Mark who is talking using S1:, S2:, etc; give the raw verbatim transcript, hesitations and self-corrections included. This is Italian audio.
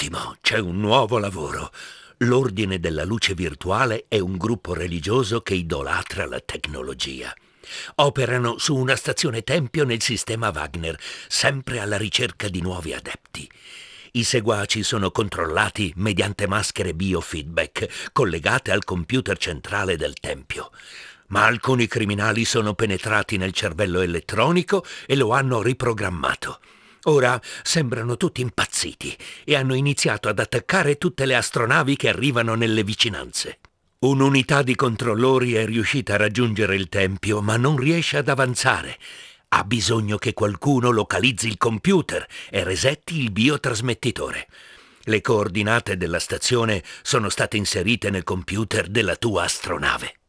S1: Ottimo, c'è un nuovo lavoro. L'Ordine della Luce Virtuale è un gruppo religioso che idolatra la tecnologia. Operano su una stazione tempio nel sistema Wagner, sempre alla ricerca di nuovi adepti. I seguaci sono controllati mediante maschere biofeedback collegate al computer centrale del tempio. Ma alcuni criminali sono penetrati nel cervello elettronico e lo hanno riprogrammato. Ora sembrano tutti impazziti e hanno iniziato ad attaccare tutte le astronavi che arrivano nelle vicinanze. Un'unità di controllori è riuscita a raggiungere il tempio, ma non riesce ad avanzare. Ha bisogno che qualcuno localizzi il computer e resetti il biotrasmettitore. Le coordinate della stazione sono state inserite nel computer della tua astronave.